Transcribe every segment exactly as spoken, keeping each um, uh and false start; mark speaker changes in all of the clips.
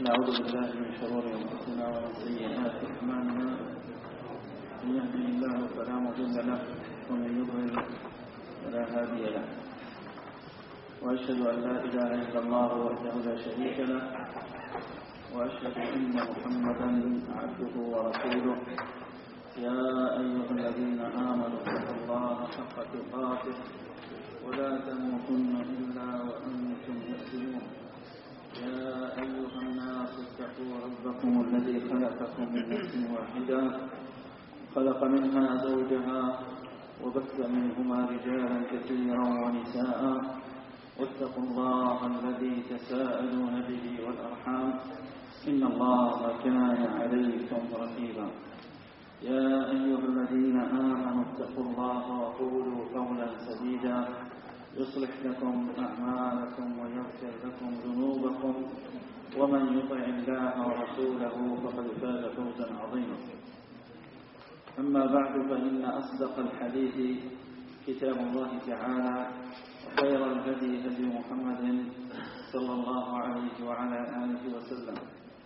Speaker 1: نعوذ بالله من شرور أنفسنا ومن سيئات أعمالنا، من يهده الله فلا مضل له ومن يضلل فلا هادي له، وأشهد أن لا إله إلا الله وحده لا شريك له، وأشهد أن محمدا عبده ورسوله. يا أيها الذين آمنوا اتقوا الله حق تقاته ولا تموتن إلا وأنتم مسلمون. يا أيها الناس اتقوا ربكم الذي خلقكم من نفس واحدة، خلق منها زوجها وبث منهما رجالا كثيرا ونساء، واتقوا الله الذي تساءلون به والأرحام، إن الله كان عليكم رقيبا. يا أيها الذين آمنوا اتقوا الله وقولوا قولا سديدا يصلح لكم أعمالكم ويغفر لكم ذنوبكم، ومن يطع الله ورسوله فقد فاز فوزا عظيما. أما بعد، فإن أصدق الحديث كتاب الله تعالى، وخير الهدي هدي محمد صلى الله عليه وعلى آله وسلم،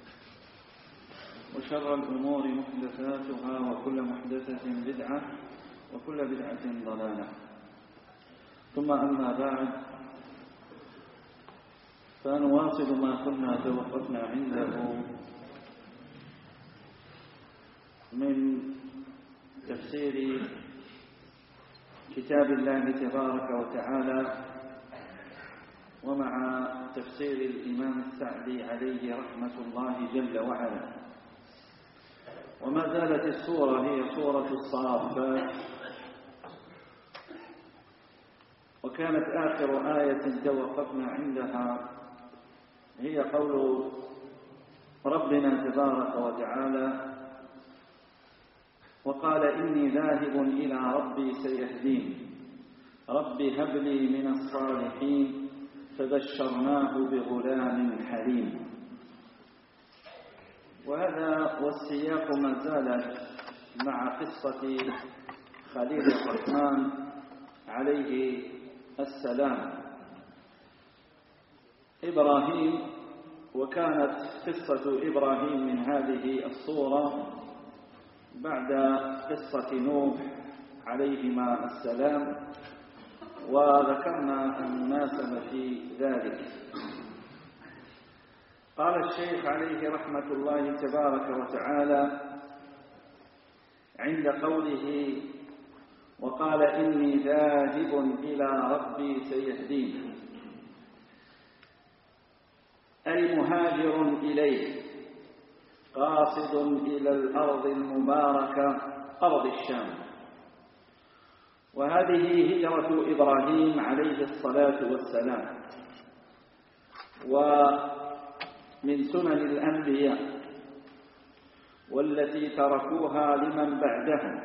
Speaker 1: وشر الأمور محدثاتها، وكل محدثة بدعة، وكل بدعة ضلالة. ثم أما بعد، فنواصل ما كنا توقفنا عنده من تفسير كتاب الله تبارك وتعالى، ومع تفسير الإمام السعدي عليه رحمة الله جل وعلا. وما زالت السورة هي سورة الصافات، وكانت آخر آية توقفنا عندها هي قول ربنا تبارك وتعالى: وقال إني ذاهب إلى ربي سيهدين، رب هب لي من الصالحين، فبشرناه بغلام حليم. وهذا والسياق ما زال مع قصة خليل الرحمن عليه السلام إبراهيم. وكانت قصة إبراهيم من هذه الصورة بعد قصة نوح عليهما السلام، وذكرنا المناسبة في ذلك. قال الشيخ عليه رحمة الله تبارك وتعالى عند قوله: وقال إني ذاهب إلى ربي سيهدين، أي مهاجر إليه، قاصد إلى الأرض المباركة أرض الشام. وهذه هجرة إبراهيم عليه الصلاة والسلام، ومن سنن الأنبياء والتي تركوها لمن بعدهم.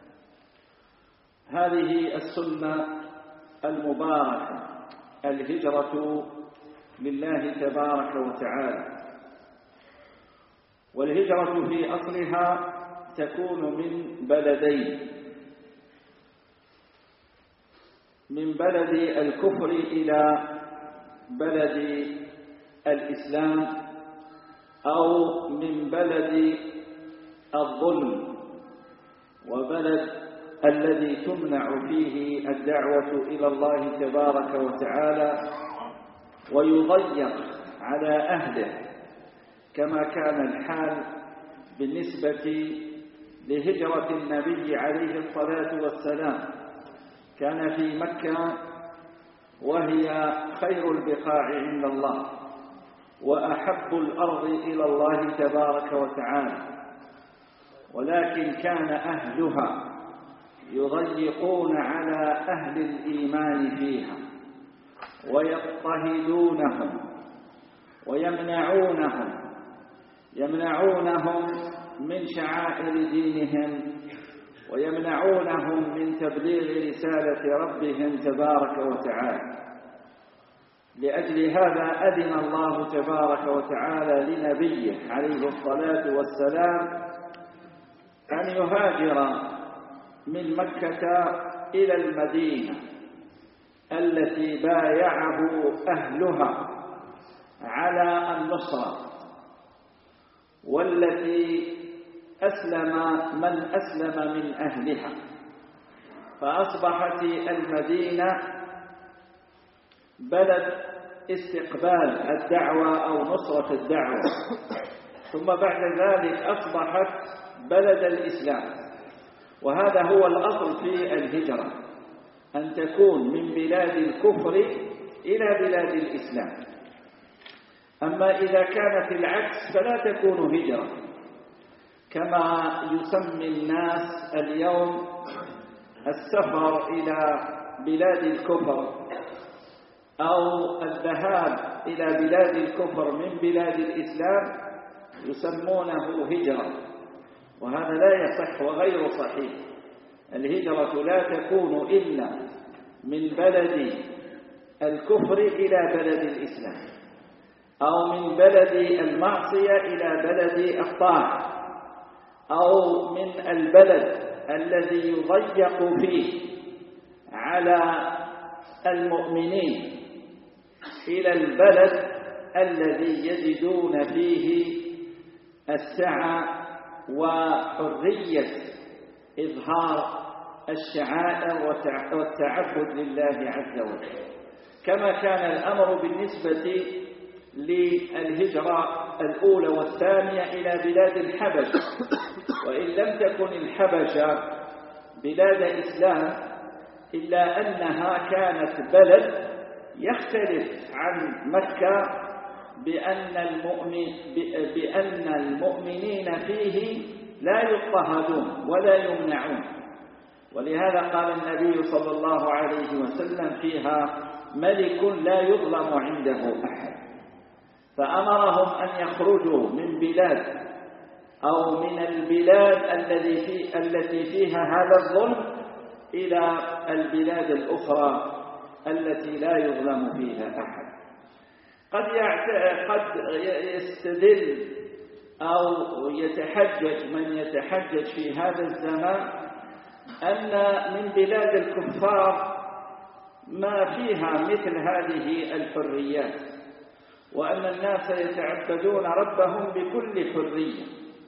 Speaker 1: هذه السنة المباركة، الهجرة لله تبارك وتعالى. والهجرة في أصلها تكون من بلدين: من بلد الكفر إلى بلد الإسلام، أو من بلد الظلم وبلد الذي تمنع فيه الدعوة إلى الله تبارك وتعالى ويضيق على أهله، كما كان الحال بالنسبة لهجرة النبي عليه الصلاة والسلام. كان في مكة، وهي خير البقاع عند الله وأحب الأرض إلى الله تبارك وتعالى، ولكن كان أهلها يضيقون على أهل الإيمان فيها، ويضطهدونهم ويمنعونهم يمنعونهم من شعائر دينهم، ويمنعونهم من تبليغ رسالة ربهم تبارك وتعالى. لأجل هذا أذن الله تبارك وتعالى لنبيه عليه الصلاة والسلام أن يهاجر من مكة إلى المدينة التي بايعه أهلها على النصرة والتي أسلم من أسلم من أهلها، فأصبحت المدينة بلد استقبال الدعوة أو نصرة الدعوة، ثم بعد ذلك أصبحت بلد الإسلام. وهذا هو الأصل في الهجرة، أن تكون من بلاد الكفر إلى بلاد الإسلام. أما إذا كانت العكس فلا تكون هجرة، كما يسمي الناس اليوم السفر إلى بلاد الكفر أو الذهاب إلى بلاد الكفر من بلاد الإسلام يسمونه هجرة، وهذا لا يصح وغير صحيح. الهجرة لا تكون إلا من بلد الكفر إلى بلد الإسلام، أو من بلد المعصية إلى بلد الطاعة، أو من البلد الذي يضيق فيه على المؤمنين إلى البلد الذي يجدون فيه السعة وحرية إظهار الشعائر والتعبد لله عز وجل، كما كان الأمر بالنسبة للهجرة الأولى والثانية إلى بلاد الحبشة. وإن لم تكن الحبشة بلاد إسلام إلا أنها كانت بلد يختلف عن مكة بأن المؤمن بأن المؤمنين فيه لا يضطهدون ولا يمنعون، ولهذا قال النبي صلى الله عليه وسلم فيها: ملك لا يظلم عنده أحد. فأمرهم أن يخرجوا من بلاد أو من البلاد التي في التي فيها هذا الظلم إلى البلاد الأخرى التي لا يظلم فيها أحد. قد قد يستدل أو يتحجج من يتحجج في هذا الزمان أن من بلاد الكفار ما فيها مثل هذه الحريات، وأن الناس يتعبدون ربهم بكل حرية،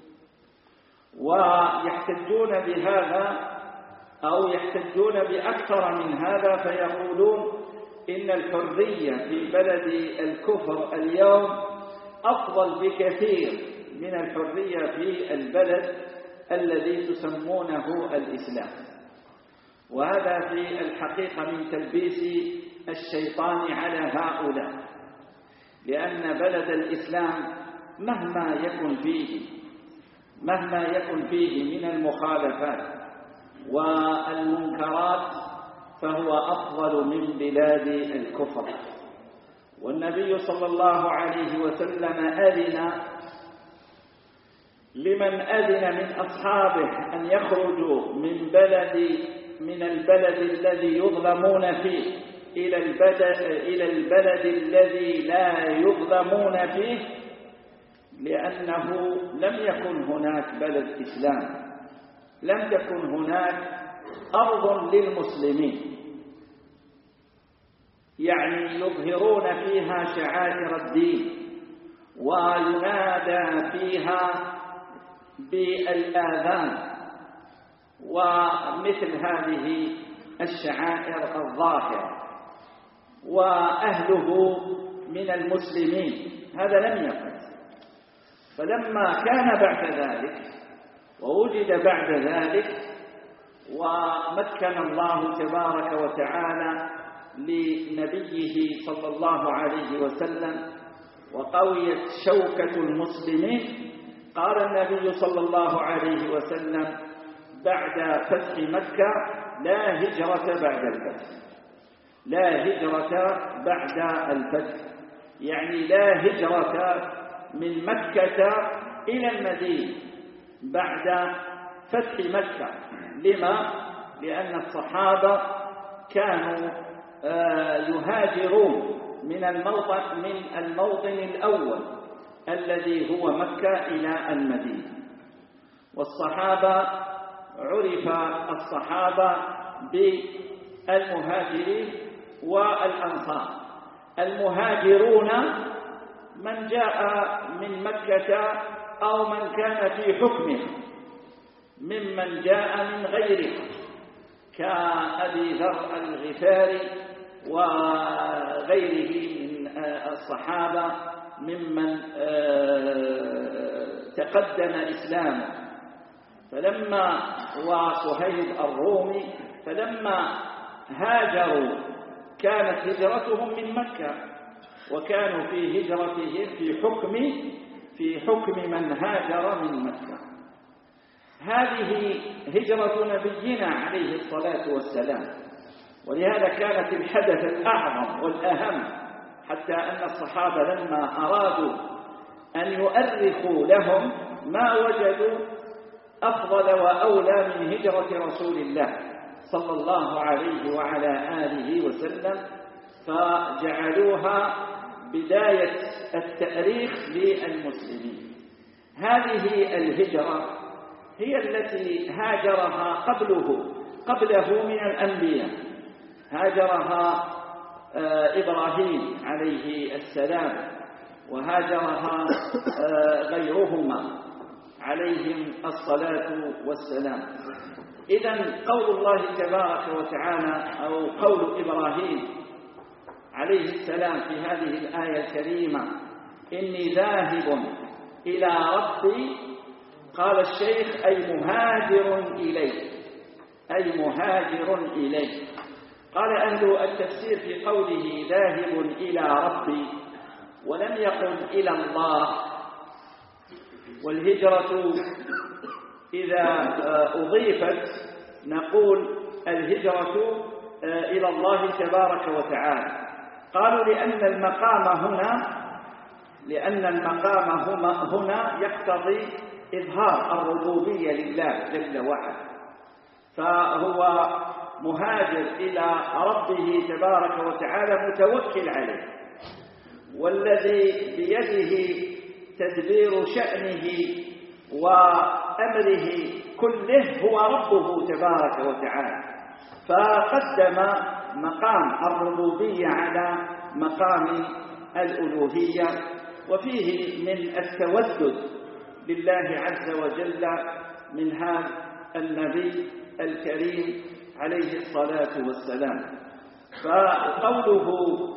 Speaker 1: ويحتجون بهذا أو يحتجون بأكثر من هذا، فيقولون إن الحرية في بلد الكفر اليوم أفضل بكثير من الحرية في البلد الذي تسمونه الإسلام. وهذا في الحقيقة من تلبيس الشيطان على هؤلاء، لأن بلد الإسلام مهما يكن فيه مهما يكن فيه من المخالفات والمنكرات فهو أفضل من بلاد الكفر. والنبي صلى الله عليه وسلم أذن لمن أذن من أصحابه أن يخرجوا من بلد من البلد الذي يظلمون فيه إلى البلد إلى البلد الذي لا يظلمون فيه، لأنه لم يكن هناك بلد إسلام، لم تكن هناك أرض للمسلمين يعني يظهرون فيها شعائر الدين وينادى فيها بالآذان ومثل هذه الشعائر الظاهرة، وأهله من المسلمين، هذا لم يكن. فلما كان بعد ذلك ووجد بعد ذلك ومكن الله تبارك وتعالى لنبيه صلى الله عليه وسلم وقويت شوكة المسلمين، قال النبي صلى الله عليه وسلم بعد فتح مكة: لا هجرة بعد الفتح، لا هجرة بعد الفتح، يعني لا هجرة من مكة إلى المدينة بعد فتح مكة. لما؟ لأن الصحابة كانوا يهاجرون من الموطن من الموطن الأول الذي هو مكة إلى المدينة. والصحابة عرف الصحابة بالمهاجرين والأنصار. المهاجرون من جاء من مكة أو من كان في حكمه ممن جاء من غيره كأبي ذر الغفاري وغيره من الصحابة ممن تقدم إسلامه، فلما وصهيب الرومي فلما هاجروا كانت هجرتهم من مكة، وكانوا في هجرتهم في حكم في حكم من هاجر من مكة. هذه هجرة نبينا عليه الصلاة والسلام، ولهذا كانت الحدث الأعظم والأهم، حتى أن الصحابة لما أرادوا أن يؤرخوا لهم ما وجدوا أفضل وأولى من هجرة رسول الله صلى الله عليه وعلى آله وسلم، فجعلوها بداية التأريخ للمسلمين. هذه الهجرة هي التي هاجرها قبله قبله من الأنبياء، هاجرها إبراهيم عليه السلام، وهاجرها غيرهما عليهم الصلاة والسلام. إذن قول الله تبارك وتعالى أو قول إبراهيم عليه السلام في هذه الآية الكريمة إني ذاهب إلى ربي، قال الشيخ أي مهاجر إليه، أي مهاجر إليه. قال أهل التفسير في قوله ذاهب إلى ربي ولم يقل إلى الله، والهجرة إذا أضيفت نقول الهجرة إلى الله تبارك وتعالى. قالوا لأن المقام هنا لأن المقام هنا يقتضي إظهار الربوبية لله جل وعلا، فهو مهاجر إلى ربه تبارك وتعالى متوكل عليه، والذي بيده تدبير شأنه وأمره كله هو ربه تبارك وتعالى، فقدم مقام الربوبية على مقام الألوهية. وفيه من التودد لله عز وجل من هذا النبي الكريم عليه الصلاة والسلام. فقوله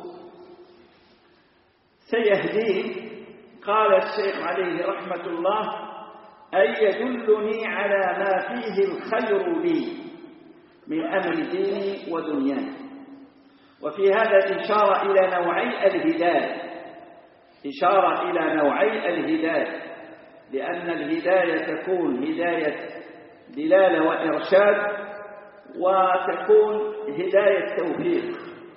Speaker 1: سيهدين، قال الشيخ عليه رحمة الله أي يدلني على ما فيه الخير لي من أمر ديني ودنياي. وفي هذا إشارة إلى نوعي الهداية، إشارة إلى نوعي الهداية، لأن الهداية تكون هداية دلالة وإرشاد، وتكون هداية توفيق.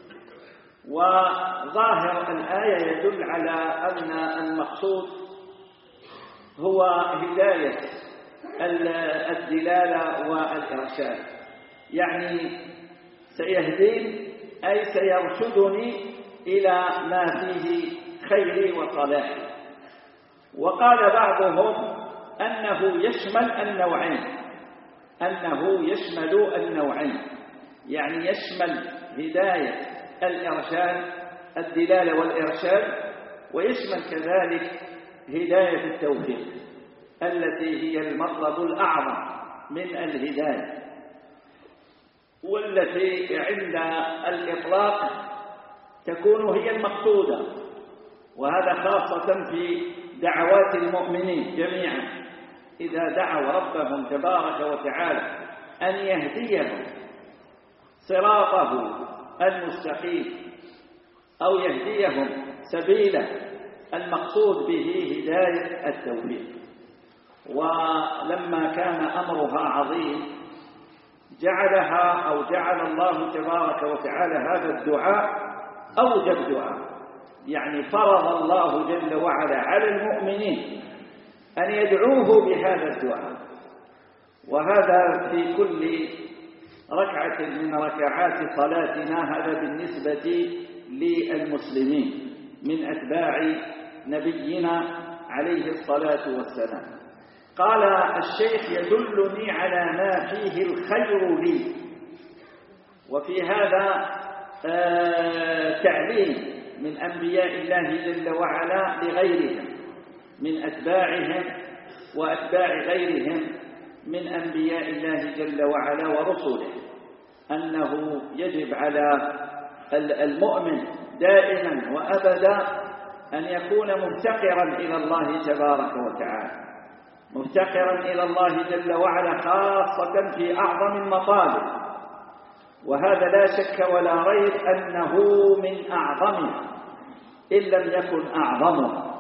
Speaker 1: وظاهر الآية يدل على أن المقصود هو هداية الدلالة والإرشاد، يعني سيهدين أي سيرشدني إلى ما فيه خيري وصلاحي. وقال بعضهم أنه يشمل النوعين، أنه يشمل النوعين، يعني يشمل هداية الإرشاد الدلالة والإرشاد، ويشمل كذلك هداية التوفيق التي هي المطلب الأعظم من الهداية، والتي عند الإطلاق تكون هي المقصودة. وهذا خاصة في دعوات المؤمنين جميعا، إذا دعوا ربهم تبارك وتعالى أن يهديهم صراطه المستقيم أو يهديهم سبيله، المقصود به هداية التوفيق. ولما كان أمرها عظيم جعلها أو جعل الله تبارك وتعالى هذا الدعاء أوجب دعاء، يعني فرض الله جل وعلا على المؤمنين أن يدعوه بهذا الدعاء. وهذا في كل ركعة من ركعات صلاتنا، هذا بالنسبة للمسلمين من أتباع نبينا عليه الصلاة والسلام. قال الشيخ يدلني على ما فيه الخير لي. وفي هذا آه تعليم من أنبياء الله جل وعلا لغيرهم من أتباعهم
Speaker 2: وأتباع غيرهم من أنبياء الله جل وعلا ورسله، أنه يجب على المؤمن دائما وأبدا أن يكون مفتقرا إلى الله تبارك وتعالى، مفتقرا إلى الله جل وعلا خاصة في أعظم المطالب، وهذا لا شك ولا ريب أنه من أعظمه إن لم يكن أعظمه.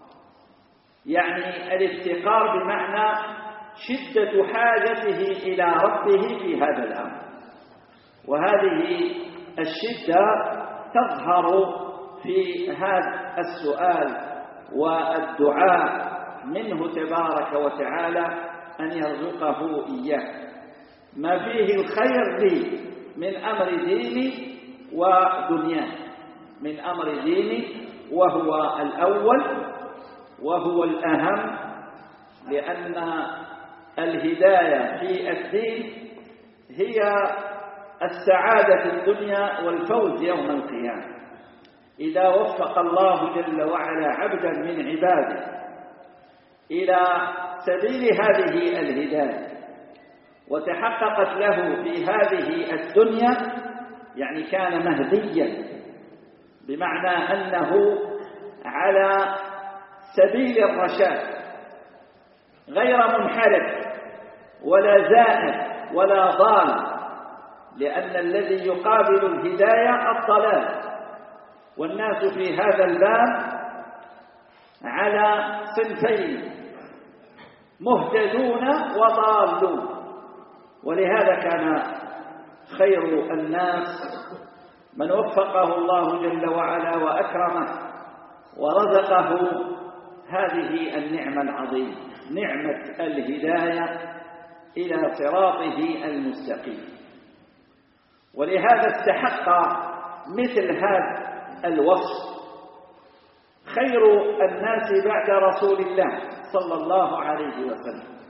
Speaker 2: يعني الافتقار بمعنى شدة حاجته إلى ربه في هذا الأمر، وهذه الشدة تظهر في هذا السؤال والدعاء منه تبارك وتعالى أن يرزقه إياه ما فيه الخير لي من أمر ديني ودنياي، من أمر ديني وهو الأول وهو الأهم، لأن الهداية في الدين هي السعادة في الدنيا والفوز يوم القيامة. إذا وفق الله جل وعلا عبدا من عباده إلى سبيل هذه الهداية وتحققت له في هذه الدنيا، يعني كان مهديا، بمعنى أنه على سبيل الرشاد غير منحرف ولا زائد ولا ضال، لأن الذي يقابل الهداية الضلال، والناس في هذا الباب على صنفين، مهتدون وضالون. ولهذا كان خير الناس من وفقه الله جل وعلا وأكرمه ورزقه هذه النعمة العظيمة، نعمة الهداية إلى صراطه المستقيم. ولهذا استحق مثل هذا الوصف خير الناس بعد رسول الله صلى الله عليه وسلم: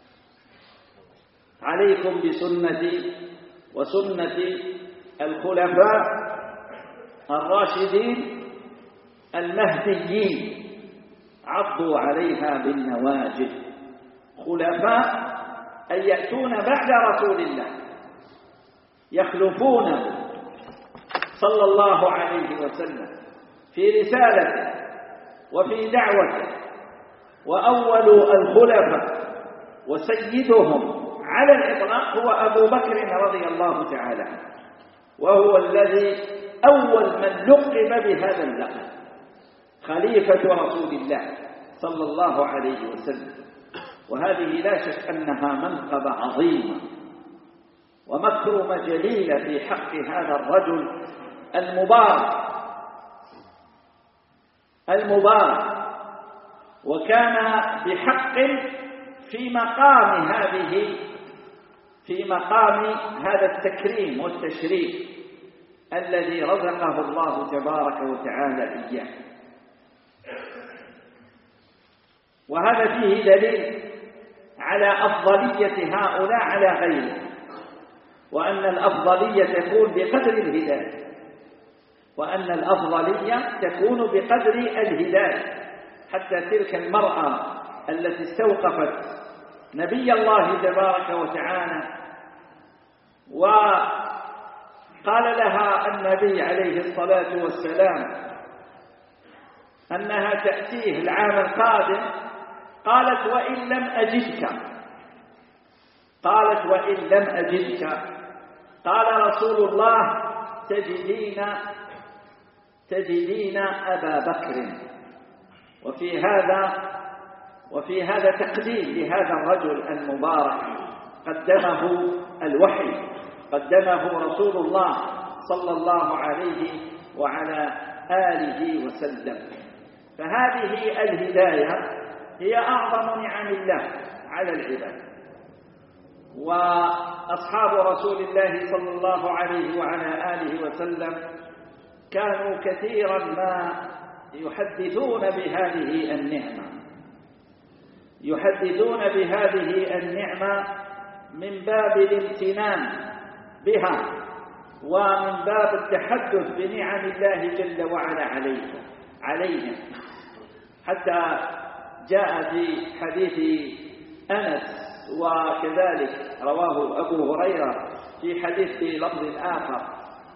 Speaker 2: عليكم بسنتي وسنة الخلفاء الراشدين المهديين، عضوا عليها بالنواجذ. خلفاء أن يأتون بعد رسول الله يخلفونه صلى الله عليه وسلم في رسالته وفي دعوته، وأول الخلفاء وسيدهم على الإطلاق هو أبو بكر رضي الله تعالى عنه، وهو الذي أول من لقب بهذا اللقب، خليفة رسول الله صلى الله عليه وسلم. وهذه لا شك أنها منقبة عظيمة ومكرمة جليلة في حق هذا الرجل المبارك المبارك وكان بحق في مقام هذه في مقام هذا التكريم والتشريف الذي رزقه الله تبارك وتعالى إياه. وهذا فيه دليل على أفضلية هؤلاء على غيرهم، وأن الأفضلية تكون بقدر الهداية، وأن الأفضلية تكون بقدر الهداية. حتى تلك المرأة التي استوقفت نبي الله تبارك وتعالى وقال لها النبي عليه الصلاة والسلام أنها تأتيه العام القادم، قالت: وإن لم أجدك قالت وإن لم أجدك قال رسول الله: تجدين تجدين أبا بكر. وفي هذا وفي هذا تقديم لهذا الرجل المبارك، قدمه الوحي، قدمه رسول الله صلى الله عليه وعلى آله وسلم. فهذه الهداية هي أعظم نعم الله على العباد. وأصحاب رسول الله صلى الله عليه وعلى آله وسلم كانوا كثيرا ما يحدثون بهذه النعمة يحدثون بهذه النعمة من باب الامتنان بها ومن باب التحدث بنعم الله جل وعلا عليهم عليهم حتى جاء في حديث أنس وكذلك رواه أبو هريرة في حديث لفظ آخر: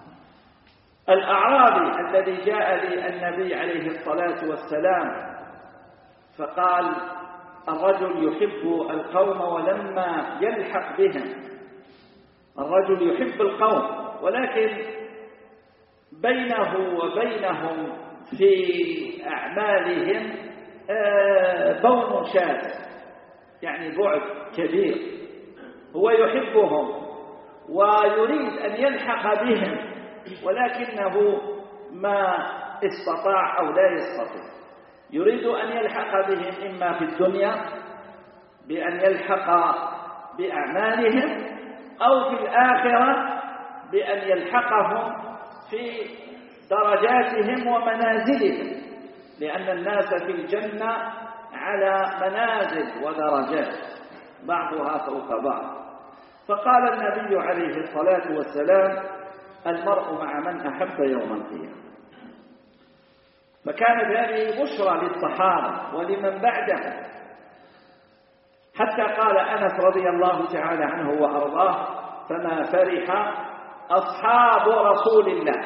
Speaker 2: الأعرابي الذي جاء للنبي عليه الصلاة والسلام فقال: الرجل يحب القوم ولما يلحق بهم، الرجل يحب القوم ولكن بينه وبينهم في أعمالهم بون شاذ، يعني بعد كبير. هو يحبهم ويريد أن يلحق بهم ولكنه ما استطاع أو لا يستطيع. يريد أن يلحق بهم إما في الدنيا بأن يلحق بأعمالهم، أو في الآخرة بأن يلحقهم في درجاتهم ومنازلهم، لأن الناس في الجنة على منازل ودرجات بعضها فوق بعض. فقال النبي عليه الصلاة والسلام: المرء مع من أحب يوم القيامة. فكانت هذه بشرى للصحابة ولمن بعدهم، حتى قال أنس رضي الله تعالى عنه وأرضاه: فما فرح أصحاب رسول الله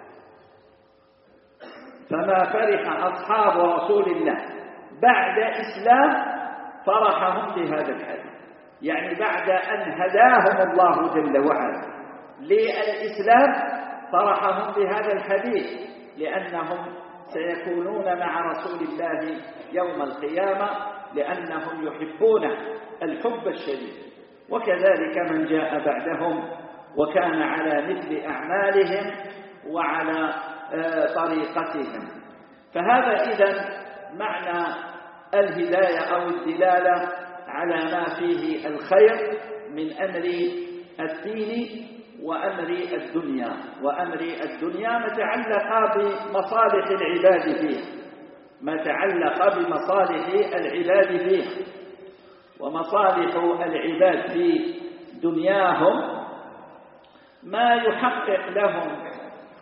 Speaker 2: فما فرح أصحاب رسول الله بعد إسلام فرحهم بهذا الحديث، يعني بعد أن هداهم الله جل وعلا للإسلام فرحهم بهذا الحديث، لأنهم سيكونون مع رسول الله يوم القيامة، لأنهم يحبون الحب الشديد. وكذلك من جاء بعدهم وكان على مثل أعمالهم وعلى طريقتهم. فهذا إذن معنى الهداية أو الدلالة على ما فيه الخير من أمر الدين وأمر الدنيا. وأمر الدنيا ما تعلق بمصالح العباد فيه ما تعلق بمصالح العباد فيه ومصالح العباد في دنياهم ما يحقق لهم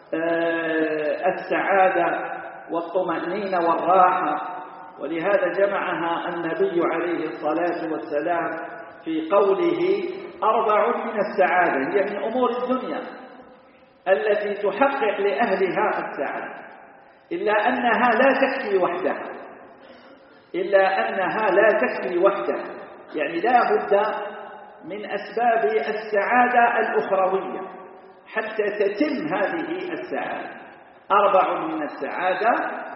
Speaker 2: السعادة والطمأنينة والراحة. ولهذا جمعها النبي عليه الصلاة والسلام في قوله: أربع من السعادة، هي من أمور الدنيا التي تحقق لأهلها السعادة، إلا أنها لا تكفي وحدها إلا أنها لا تكفي وحدها يعني لا بد من أسباب السعادة الأخروية حتى تتم هذه السعادة. أربع من السعادة: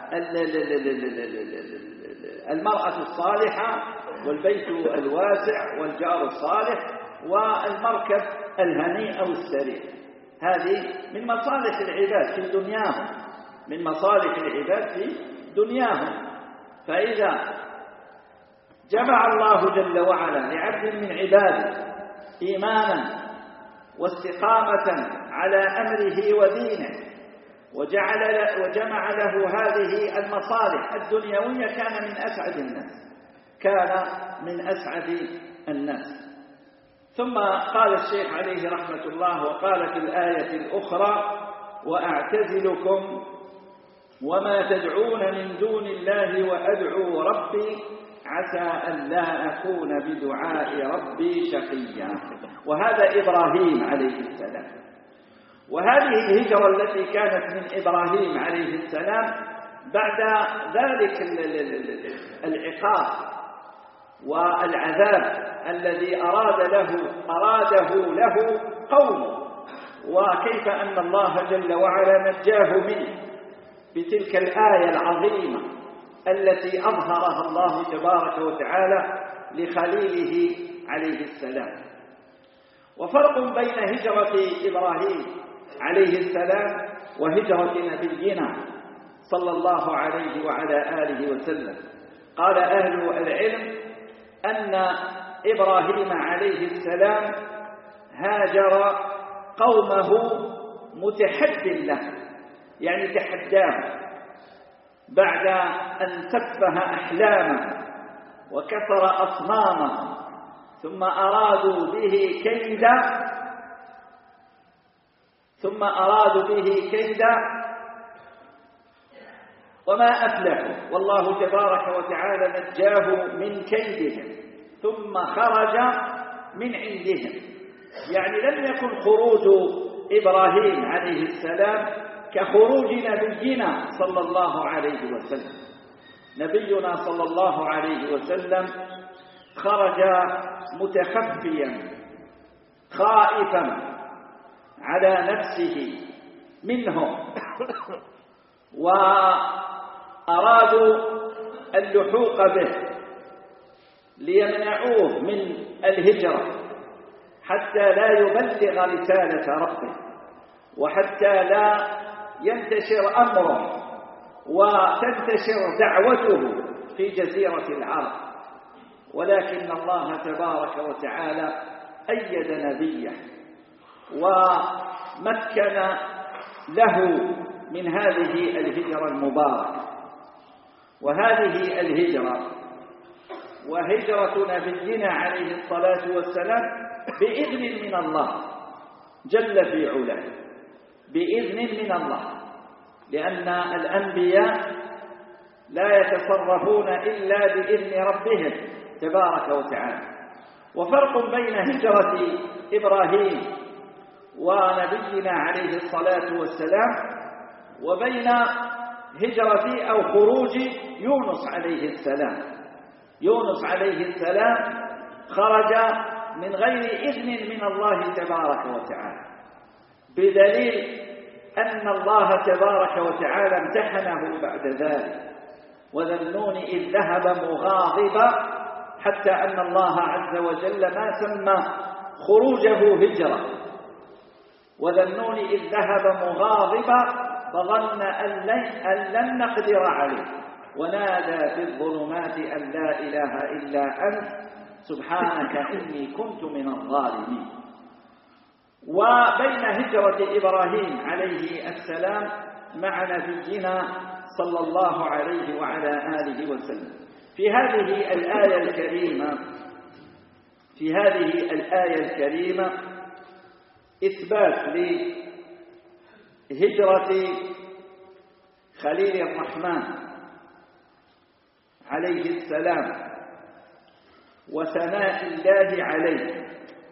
Speaker 2: المرأة الصالحة، والبيت الواسع، والجار الصالح، والمركب الهنيء أو السريع. هذه من مصالح العباد في دنياهم من مصالح العباد في دنياهم. فإذا جمع الله جل وعلا لعبد من عباده إيمانا واستقامة على أمره ودينه وجعل وجمع له هذه المصالح الدنيوية كان من أسعد الناس كان من أسعد الناس. ثم قال الشيخ عليه رحمة الله وقال في الآية الأخرى: وأعتزلكم وما تدعون من دون الله وأدعو ربي عسى أن لا أكون بدعاء ربي شقيا. وهذا إبراهيم عليه السلام. وهذه الهجرة التي كانت من إبراهيم عليه السلام بعد ذلك العقاب والعذاب الذي أراد له أراده له قومه، وكيف أن الله جل وعلا نجاه منه بتلك الآية العظيمة التي أظهرها الله تبارك وتعالى لخليله عليه السلام. وفرق بين هجرة إبراهيم عليه السلام وهجرة نبينا صلى الله عليه وعلى آله وسلم. قال أهل العلم أن إبراهيم عليه السلام هاجر قومه متحد له، يعني تحداه بعد أن سفه أحلامه وكسر أصنامه، ثم أرادوا به كيدا ثم أرادوا به كيدا وما أفلحوا، والله تبارك وتعالى نجاه من كيدهم ثم خرج من عندهم. يعني لم يكن خروج إبراهيم عليه السلام كخروج نبينا صلى الله عليه وسلم. نبينا صلى الله عليه وسلم خرج متخفيا خائفا على نفسه منهم، وأرادوا اللحوق به ليمنعوه من الهجرة حتى لا يبلغ رسالة ربه، وحتى لا ينتشر أمره وتنتشر دعوته في جزيرة العرب. ولكن الله تبارك وتعالى أيد نبيه ومكن له من هذه الهجرة المباركة. وهذه الهجرة وهجرة نبينا عليه الصلاة والسلام بإذن من الله جل في علاه، بإذن من الله، لأن الأنبياء لا يتصرفون إلا بإذن ربهم تبارك وتعالى. وفرق بين هجرة إبراهيم ونبينا عليه الصلاة والسلام وبين هجرة أو خروج يونس عليه السلام. يونس عليه السلام خرج من غير إذن من الله تبارك وتعالى، بدليل أن الله تبارك وتعالى امتحنه بعد ذلك. وذا النون إذ ذهب مغاضبا، حتى أن الله عز وجل ما سمى خروجه هجرة. وذا النون إذ ذهب مغاضبا فظن أن لن نقدر عليه ونادى في الظلمات أن لا إله إلا أنت سبحانك إني كنت من الظالمين. وبين هجرة إبراهيم عليه السلام مع نبينا صلى الله عليه وعلى آله وسلم في هذه الآية الكريمة في هذه الآية الكريمة إثبات لهجرة خليل الرحمن عليه السلام وثناء الله عليه.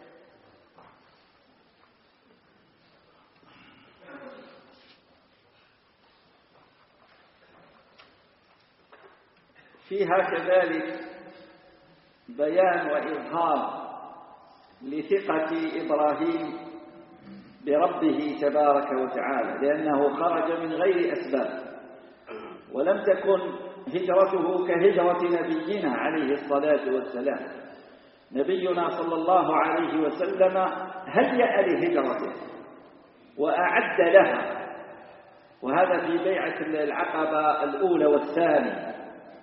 Speaker 2: فيها كذلك بيان وإظهار لثقة إبراهيم بربه تبارك وتعالى، لأنه خرج من غير أسباب، ولم تكن هجرته كهجرة نبينا عليه الصلاة والسلام. نبينا صلى الله عليه وسلم هيأ لهجرته وأعد لها، وهذا في بيعة العقبة الأولى والثانية،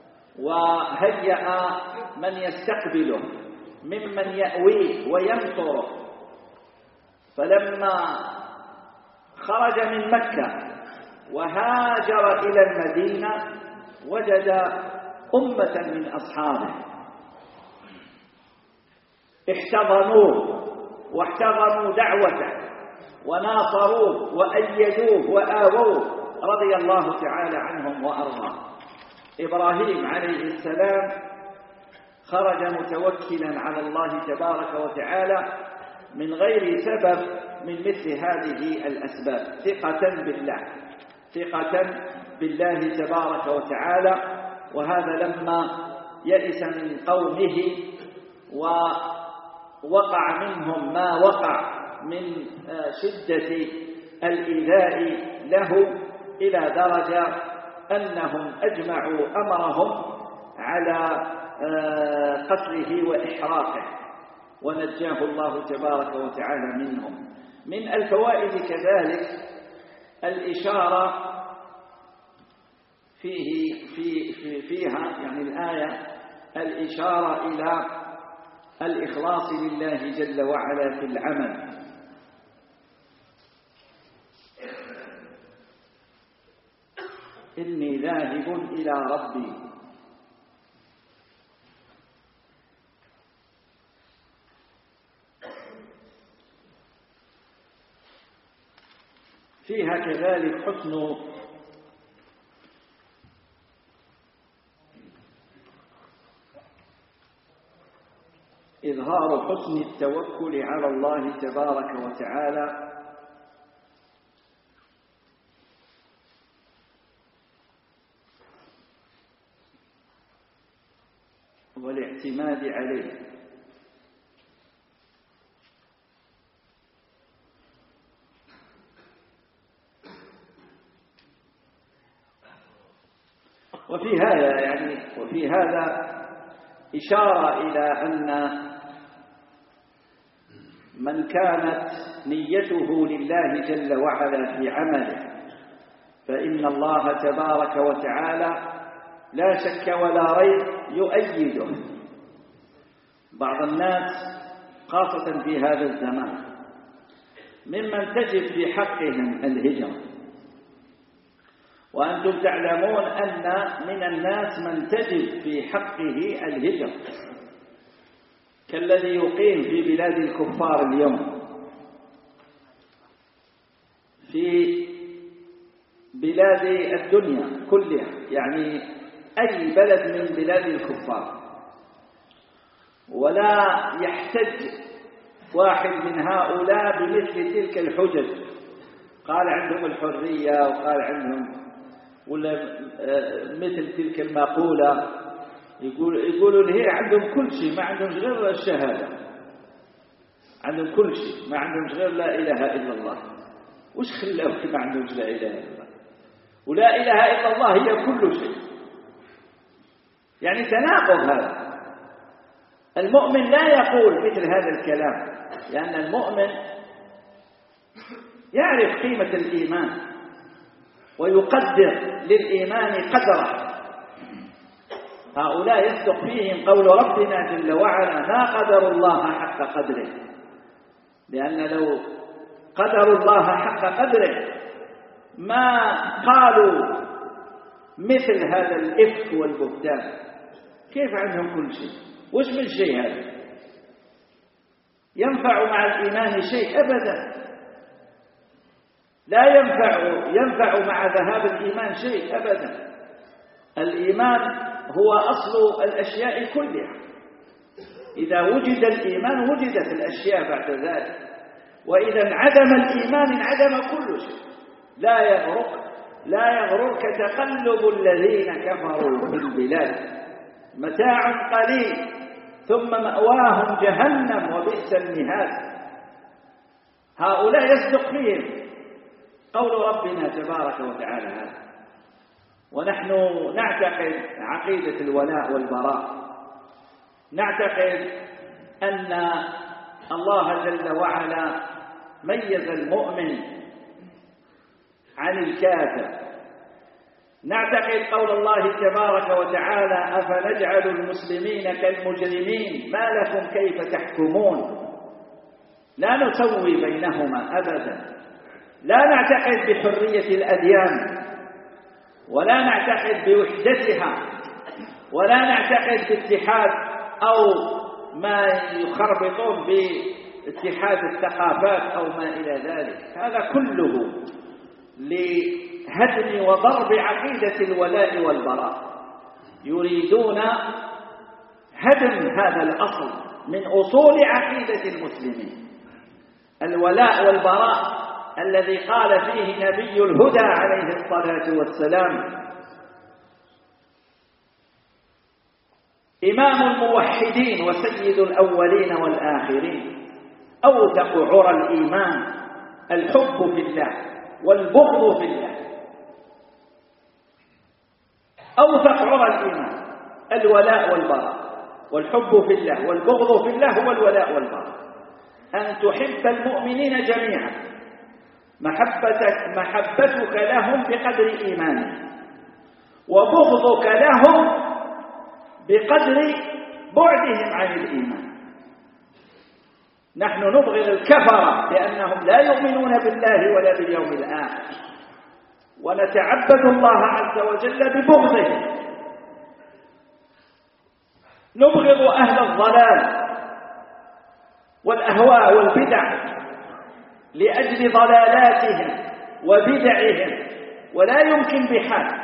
Speaker 2: وهيأ من يستقبله ممن يأويه وينصره. فلما خرج من مكة وهاجر إلى المدينة وجد أمة من أصحابه احتضنوه واحتضنوا دعوته وناصروه وأيدوه وآووه رضي الله تعالى عنهم وأرضاهم. إبراهيم عليه السلام خرج متوكلا على الله تبارك وتعالى من غير سبب من مثل هذه الأسباب، ثقة بالله ثقة بالله تبارك وتعالى. وهذا لما يئس من قومه ووقع منهم ما وقع من شدة الإيذاء له، إلى درجة أنهم أجمعوا أمرهم على قتله وإحراقه، ونجاه الله تبارك وتعالى منهم. من الفوائد كذلك الإشارة فيه في في فيها يعني الآية الإشارة إلى الإخلاص لله جل وعلا في العمل. إني ذاهب إلى ربي. فيها كذلك حسن إظهار حسن التوكل على الله تبارك وتعالى والاعتماد عليه. وفي هذا يعني وفي هذا إشارة إلى أن من كانت نيته لله جل وعلا في عمله فإن الله تبارك وتعالى لا شك ولا ريب يؤيده. بعض الناس خاصة في هذا الزمان ممن تجد في حقهم الهجرة، وأنتم تعلمون أن من الناس من تجد في حقه الهجرة كالذي يقيم في بلاد الكفار اليوم، في بلاد الدنيا كلها، يعني أي بلد من بلاد الكفار، ولا يحتج واحد من هؤلاء بمثل تلك الحجج. قال عندهم الحرية وقال عندهم ولا مثل تلك المقولة، يقول يقولوا هي عندهم كل شيء ما عندهم غير الشهادة، عندهم كل شيء ما عندهم غير لا إله إلا الله. وش خلاهم ما عندهم لا إله إلا الله؟ ولا إله إلا الله هي كل شيء. يعني تناقض هذا. المؤمن لا يقول مثل هذا الكلام، لأن المؤمن يعرف قيمة الإيمان ويقدر للإيمان قدره. هؤلاء يصدق فيهم قول ربنا جل وعلا ما قدر الله حق قدره، لأن لو قدروا الله حق قدره ما قالوا مثل هذا الإفك والبهتان. كيف عندهم كل شيء؟ وش من شيء هذا؟ ينفع مع الإيمان شيء؟ أبدا لا ينفع ينفع مع ذهاب الإيمان شيء أبدا. الإيمان هو أصل الأشياء كلها. إذا وجد الإيمان وجدت الأشياء بعد ذلك، وإذا انعدم الإيمان انعدم كل شيء. لا يغرق لا يغررك تقلب الذين كفروا في البلاد، متاع قليل ثم مأواهم جهنم وبئس المهاد. هؤلاء يصدق فيهم قول ربنا تبارك وتعالى هذا. ونحن نعتقد عقيدة الولاء والبراء، نعتقد أن الله جل وعلا ميز المؤمن عن الكافر. نعتقد قول الله تبارك وتعالى أفنجعل المسلمين كالمجرمين ما لكم كيف تحكمون. لا نسوي بينهما أبدا. لا نعتقد بحرية الأديان، ولا نعتقد بوحدتها، ولا نعتقد باتحاد أو ما يخربطون باتحاد الثقافات أو ما إلى ذلك. هذا كله لهدم وضرب عقيدة الولاء والبراء. يريدون هدم هذا الأصل من أصول عقيدة المسلمين، الولاء والبراء الذي قال فيه نبي الهدى عليه الصلاة والسلام إمام الموحدين وسيد الأولين والآخرين أوثق عرى الإيمان الحب في الله والبغض في الله. أوثق عرى الإيمان الولاء والبراء، والحب في الله والبغض في الله هو الولاء والبراء. أن تحب المؤمنين جميعا، محبتك محبتك لهم بقدر إيمانك، وبغضك لهم بقدر بعدهم عن الإيمان. نحن نبغض الكفرة لأنهم لا يؤمنون بالله ولا باليوم الآخر، ونتعبد الله عز وجل ببغضهم. نبغض أهل الضلال والأهواء والبدع لأجل ضلالاتهم وبدعهم، ولا يمكن بحال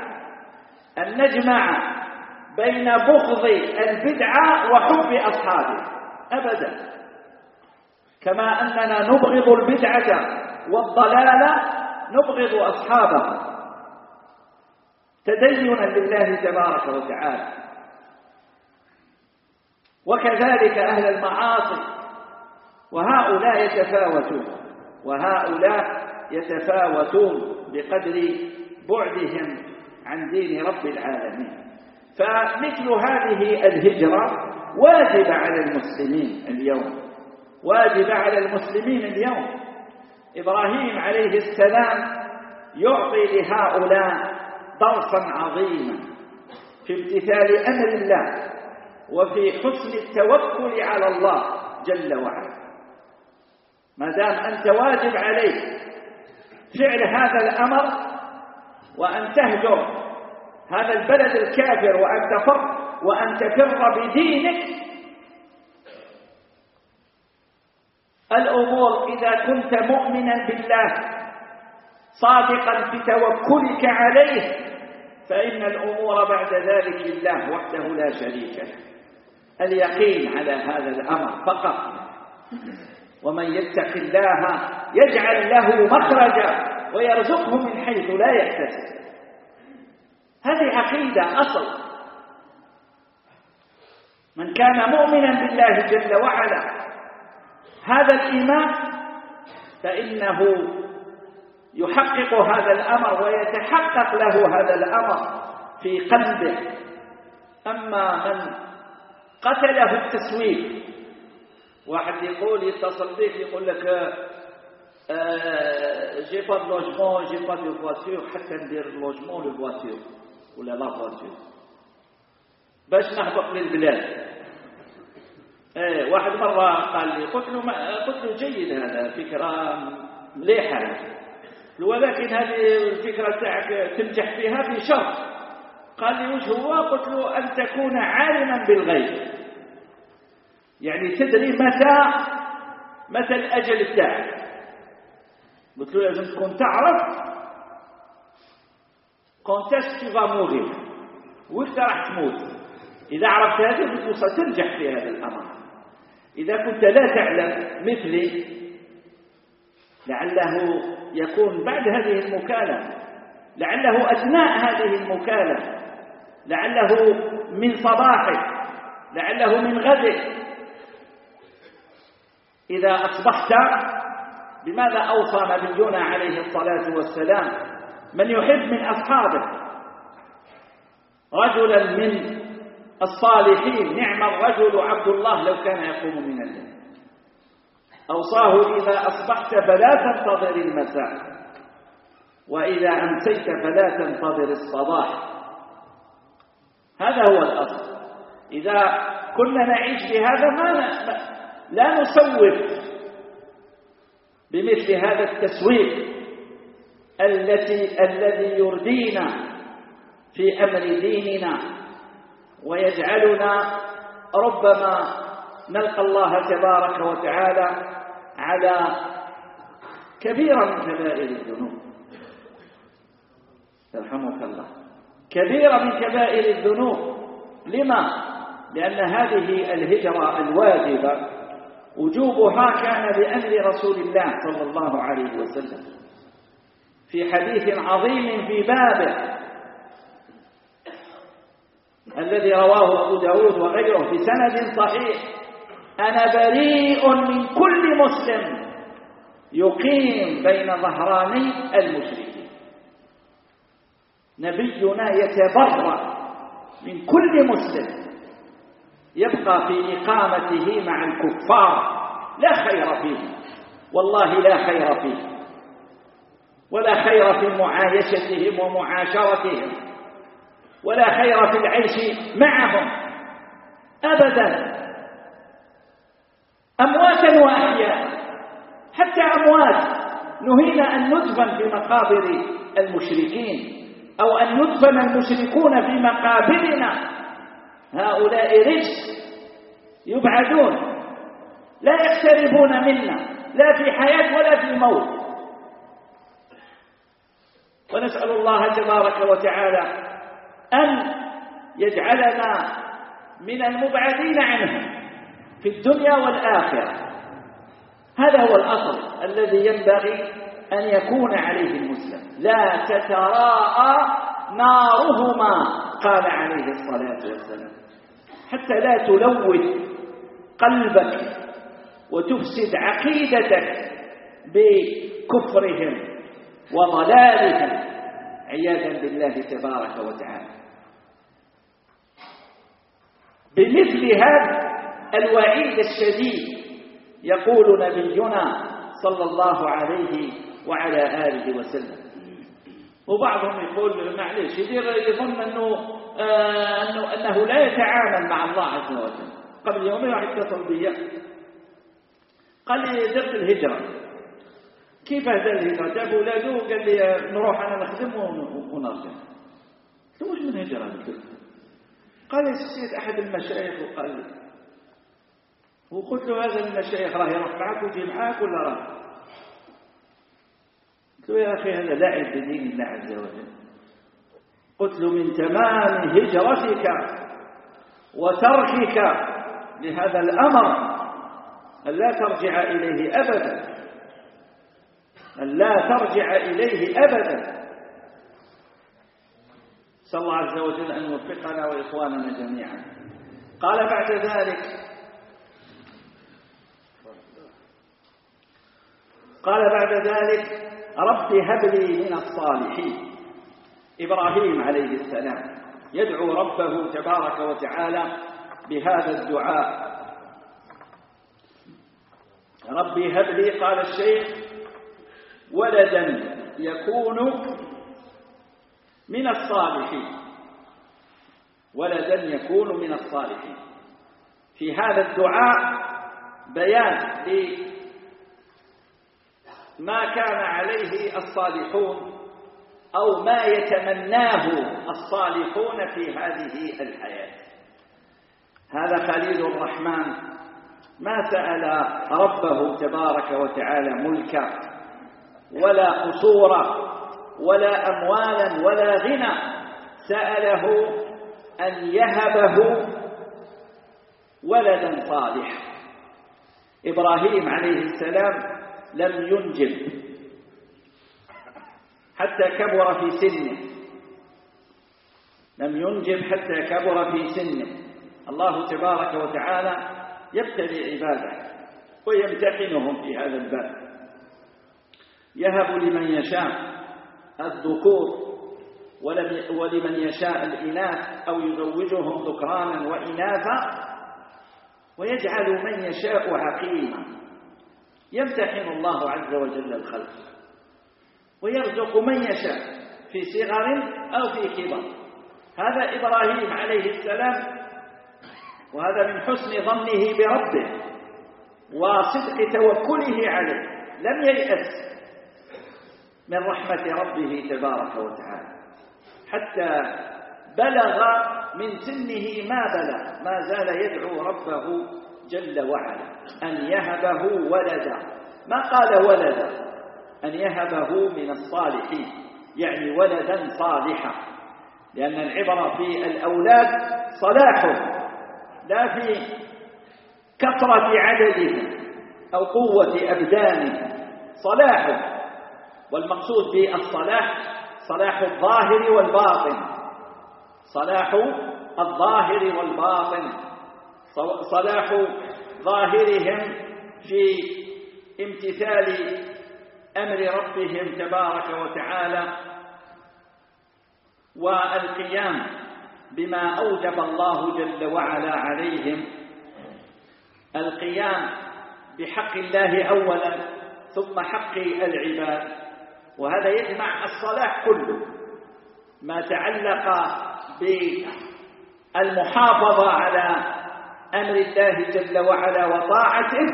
Speaker 2: أن نجمع بين بغض البدعة وحب أصحابه. أبدا، كما أننا نبغض البدعة والضلال نبغض أصحابه تدينا لله تبارك وتعالى. وكذلك أهل المعاصي، وهؤلاء يتفاوتون وهؤلاء يتفاوتون بقدر بعدهم عن دين رب العالمين. فمثل هذه الهجرة واجب على المسلمين اليوم، واجب على المسلمين اليوم. إبراهيم عليه السلام يعطي لهؤلاء درسا عظيما في امتثال أمر الله وفي حسن التوكل على الله جل وعلا. ما دام أنت واجب عليك فعل هذا الأمر وأن تهجر هذا البلد الكافر وأن تفر وأن تفر بدينك، الأمور إذا كنت مؤمنا بالله صادقا في توكلك عليه فإن الأمور بعد ذلك لله وحده لا شريك له. اليقين على هذا الأمر فقط. ومن يتق الله يجعل له مخرجا ويرزقه من حيث لا يحتسب. هذه عقيدة أصل. من كان مؤمنا بالله جل وعلا هذا الإيمان فإنه يحقق هذا الأمر ويتحقق له هذا الأمر في قلبه. أما من قتله التسويف، واحد يقول يتصل بك يقول لك جي با دو لوجمون جي با دو فواتور حتى ندير لوجمون لو فواتور ولا لا فواتور باش نهبط للبلاد. ايه واحد مرة قال لي قلت له قلت له جيد هذا فكرة مليحة، ولكن هذه الفكرة تاعك تنجح فيها في شرط. قال لي وش هو؟ قلت له أن تكون عالما بالغيب، يعني تدري متى متى الأجل تاعك. قلت له لازم تكون تعرف كونتاس tu vas mourir، وقت راح تموت. إذا عرفت هذا قلت له ستنجح في هذا الأمر. إذا كنت لا تعلم مثلي لعله يكون بعد هذه المكالمة، لعله أثناء هذه المكالمة، لعله من صباحك، لعله من غدك. إذا أصبحت بماذا أوصى نبينا عليه الصلاة والسلام من يحب من أصحابه رجلا من الصالحين نعم الرجل عبد الله لو كان يقوم من الليل. أوصاه إذا أصبحت فلا تنتظر المساء وإذا أمسيت فلا تنتظر الصباح. هذا هو الأصل. إذا كنا نعيش بهذا ما لا نسوف بمثل هذا التسويف التي الذي يردينا في أمر ديننا ويجعلنا ربما نلقى الله تبارك وتعالى على كبيرة من كبائر الذنوب. يرحمك الله. كبيرة من كبائر الذنوب. لما؟ لأن هذه الهجرة الواجبة وجوبها كان بأمر رسول الله صلى الله عليه وسلم في حديث عظيم في بابه الذي رواه أبو داود وغيره في سند صحيح: أنا بريء من كل مسلم يقيم بين ظهراني المشركين. نبينا يتبرأ من كل مسلم يبقى في إقامته مع الكفار لا خير فيه، والله لا خير فيه، ولا خير في معايشتهم ومعاشرتهم، ولا خير في العيش معهم أبدا، أمواتا وأحياء. حتى أموات نهينا أن ندفن في مقابر المشركين أو أن يدفن المشركون في مقابرنا. هؤلاء رجس يبعدون لا يقتربون منا لا في حياة ولا في موت. ونسأل الله تبارك وتعالى أن يجعلنا من المبعدين عنهم في الدنيا والآخرة. هذا هو الأصل الذي ينبغي أن يكون عليه المسلم. لا تتراءى نارهما قال عليه الصلاة والسلام، حتى لا تلوث قلبك وتفسد عقيدتك بكفرهم وضلالهم عياذا بالله تبارك وتعالى. بمثل هذا الوعيد الشديد يقول نبينا صلى الله عليه وعلى آله وسلم. وبعضهم يقول معليش يدير يظن أنه, آه أنه, أنه لا يتعامل مع الله عز وجل. قبل يومين واحد اتصل بي قال لي درت الهجرة. كيف هذا الهجرة؟ جاب أولاده وقال لي نروح أنا نخدم ونرجع. قلت له وش من هجرة؟ قال لي سيد أحد المشايخ وقال لي، وقلت له هذا المشايخ راه يروح معك ويجي معك ولا راه؟ قلت له يا أخي هذا لعب بدين الله عز وجل. قلت له من تمام هجرتك وتركك لهذا الأمر أن لا ترجع إليه أبدا، أن لا ترجع إليه أبدا. صلى الله عز وجل أن يوفقنا وإخواننا جميعا. قال بعد ذلك قال بعد ذلك رب هب لي من الصالحين. إبراهيم عليه السلام يدعو ربه تبارك وتعالى بهذا الدعاء. ربي هب لي، قال الشيخ، ولدا يكون من الصالحين، ولدا يكون من الصالحين. في هذا الدعاء بيان لما كان عليه الصالحون أو ما يتمناه الصالحون في هذه الحياة. هذا خليل الرحمن ما سأل ربه تبارك وتعالى ملكا ولا قصورا ولا أموالا ولا غنى، سأله أن يهبه ولدا صالحا. إبراهيم عليه السلام لم ينجب حتى كبر في سنه، لم ينجب حتى كبر في سنه. الله تبارك وتعالى يبتلي عباده ويمتحنهم في هذا الباب. يهب لمن يشاء الذكور ولمن يشاء الإناث أو يزوجهم ذكرانا وإناثا ويجعل من يشاء عقيما. يمتحن الله عز وجل الخلق ويرزق من يشاء في صغر أو في كبر. هذا إبراهيم عليه السلام، وهذا من حسن ظنه بربه وصدق توكله عليه، لم ييأس من رحمة ربه تبارك وتعالى حتى بلغ من سنه ما بلغ، ما زال يدعو ربه جل وعلا أن يهبه ولدا. ما قال ولدا، أن يهبه من الصالحين، يعني ولدا صالحا، لأن العبرة في الأولاد صلاحهم لا في كثرة عددهم أو قوة أبدانهم، صلاحهم. والمقصود بالصلاح صلاح الظاهر والباطن، صلاح الظاهر والباطن، صلاح ظاهرهم في امتثال أمر ربهم تبارك وتعالى والقيام بما أوجب الله جل وعلا عليهم، القيام بحق الله أولا ثم حق العباد. وهذا يجمع الصلاح كله، ما تعلق بالمحافظة على أمر الله جل وعلا وطاعته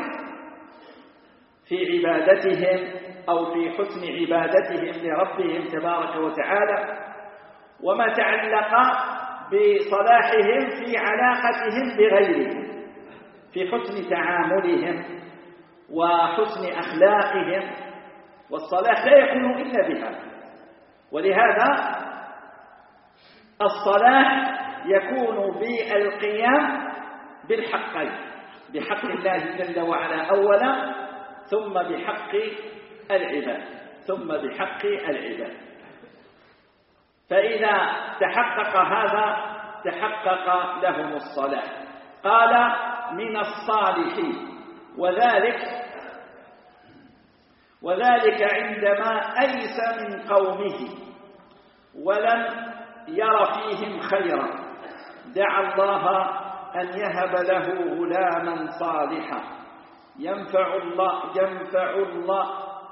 Speaker 2: في عبادتهم أو في حسن عبادتهم لربهم تبارك وتعالى، وما تعلق بصلاحهم في علاقتهم بغيرهم، في حسن تعاملهم وحسن أخلاقهم. والصلاح لا يكون إلا بها، ولهذا الصلاح يكون بالقيام بالحقين، بحق الله جل وعلا أولا، ثم بحق العباد ثم بحق العباد. فإذا تحقق هذا تحقق لهم الصلاح. قال من الصالحين، وذلك وذلك عندما أيس من قومه ولم ير فيهم خيرا دعا الله أن يهب له غلاما صالحا ينفع الله ينفع الله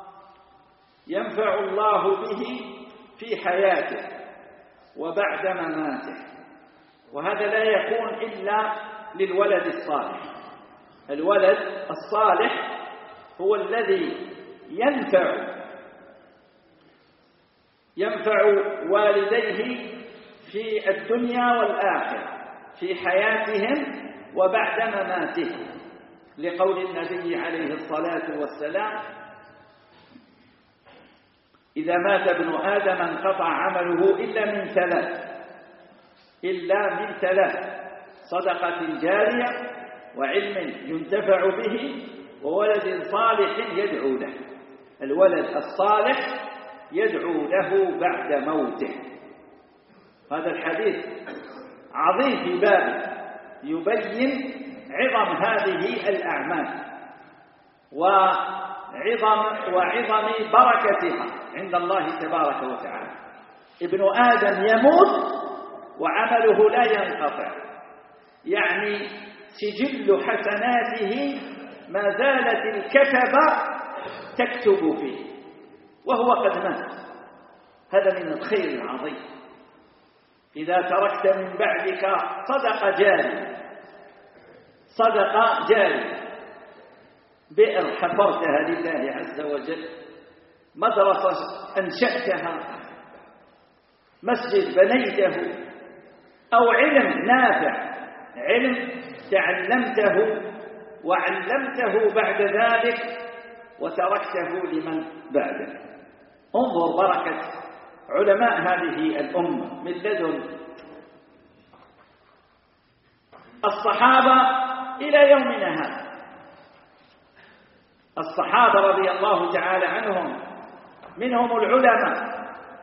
Speaker 2: ينفع الله به في حياته وبعد مماته. وهذا لا يكون إلا للولد الصالح. الولد الصالح هو الذي ينفع ينفع والديه في الدنيا والآخرة، في حياتهم وبعد مماتهم، لقول النبي عليه الصلاة والسلام: إذا مات ابن آدم انقطع عمله إلا من ثلاث إلا من ثلاث صدقة جارية وعلم ينتفع به وولد صالح يدعو له. الولد الصالح يدعو له بعد موته. هذا الحديث عظيم في بابه، يبين عظم هذه الأعمال وعظم وعظم بركتها عند الله تبارك وتعالى. ابن آدم يموت وعمله لا ينقطع، يعني سجل حسناته ما زالت الكتبة تكتب فيه وهو قد مات. هذا من الخير العظيم. إذا تركت من بعدك صدقة جارية صدقة جارية بئر حفرتها لله عز وجل، مدرسة أنشأتها، مسجد بنيته، أو علم نافع، علم تعلمته وعلمته بعد ذلك وتركته لمن بعدك. انظر بركة علماء هذه الأمة من لدن الصحابة إلى يومنا هذا. الصحابة رضي الله تعالى عنهم منهم العلماء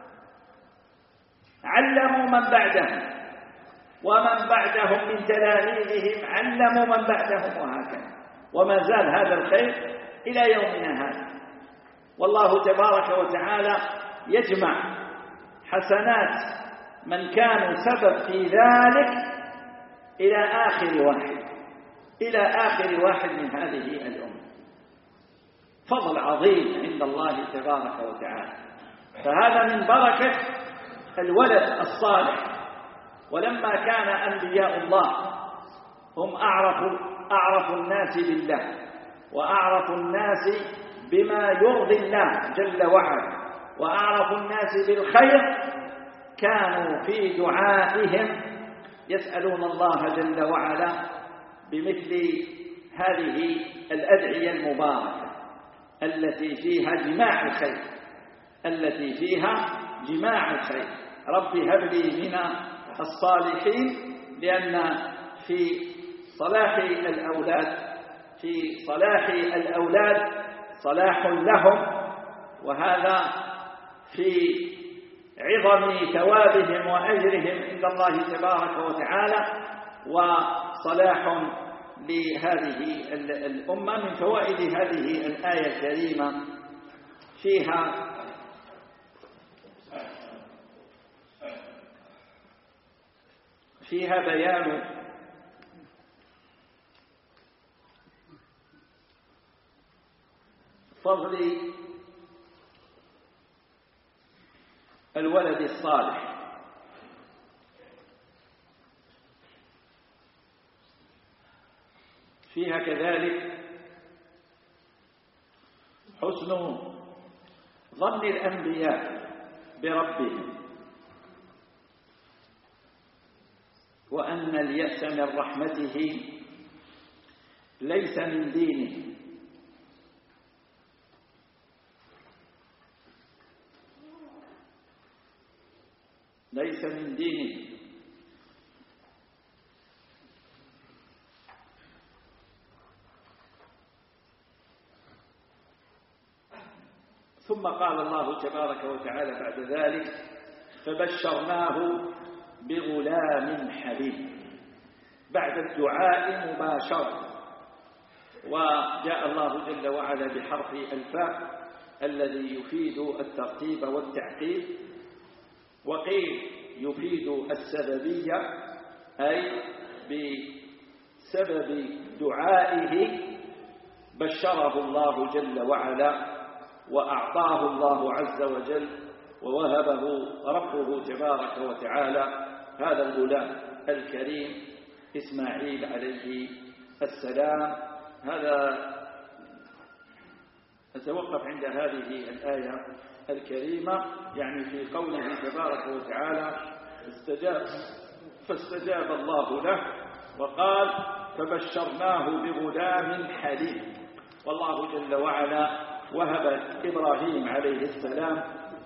Speaker 2: علموا من بعدهم، ومن بعدهم من تلاميذهم علموا من بعدهم، وهكذا، وما زال هذا الخير إلى يومنا هذا. والله تبارك وتعالى يجمع حسنات من كانوا سبب في ذلك إلى آخر واحد إلى آخر واحد من هذه الأمة. فضل عظيم عند الله تبارك وتعالى. فهذا من بركة الولد الصالح. ولما كان أنبياء الله هم أعرف أعرف الناس بالله وأعرف الناس بما يرضي الله جل وعلا وأعرف الناس بالخير، كانوا في دعائهم يسألون الله جل وعلا بمثل هذه الأدعية المباركة التي فيها جماع الخير التي فيها جماع الخير. رب هب لي من الصالحين، لأن في صلاح الأولاد في صلاح الأولاد صلاح لهم، وهذا في عظم ثوابهم وأجرهم عند الله تبارك وتعالى، وصلاح لهذه الأمة. من فوائد هذه الآية الكريمة فيها فيها بيان فضل الولد الصالح. فيها كذلك حسن ظن الأنبياء بربهم، وأن اليأس من رحمته ليس من دينه، ليس من دينه ثم قال الله تبارك وتعالى بعد ذلك فبشرناه بغلام حليم بعد الدعاء مباشرة. وجاء الله جل وعلا بحرف الفاء الذي يفيد الترتيب والتعقيب، وقيل يفيد السببية أي بسبب دعائه بشره الله جل وعلا وأعطاه الله عز وجل ووهبه ربه تبارك وتعالى هذا الغلام الكريم إسماعيل عليه السلام. هذا نتوقف عند هذه الآية الكريمة، يعني في قوله تبارك وتعالى استجاب فاستجاب الله له وقال فبشرناه بغلام حليم. والله جل وعلا وهب إبراهيم عليه السلام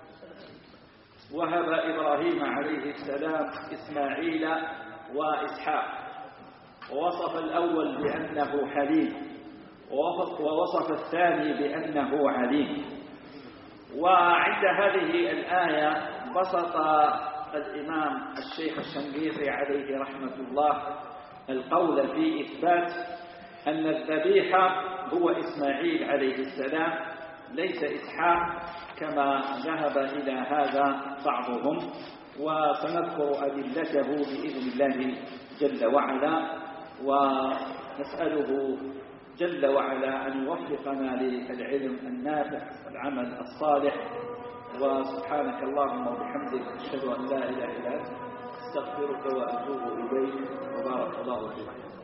Speaker 2: وهب إبراهيم عليه السلام إسماعيل وإسحاق، ووصف الأول بأنه حليم ووصف الثاني بأنه عليم. وعند هذه الآية بسط الإمام الشيخ الشنقيطي عليه رحمة الله القول في إثبات أن الذبيحة هو إسماعيل عليه السلام ليس إسحاق كما ذهب إلى هذا بعضهم، وسنذكر أدلته بإذن الله جل وعلا، ونسأله جل وعلا أن يوفقنا للعلم النافع والعمل الصالح. وسبحانك اللهم وبحمدك أشهد أن لا إله إلا أنت أستغفرك وأتوب إليك، وبارك الله فيك.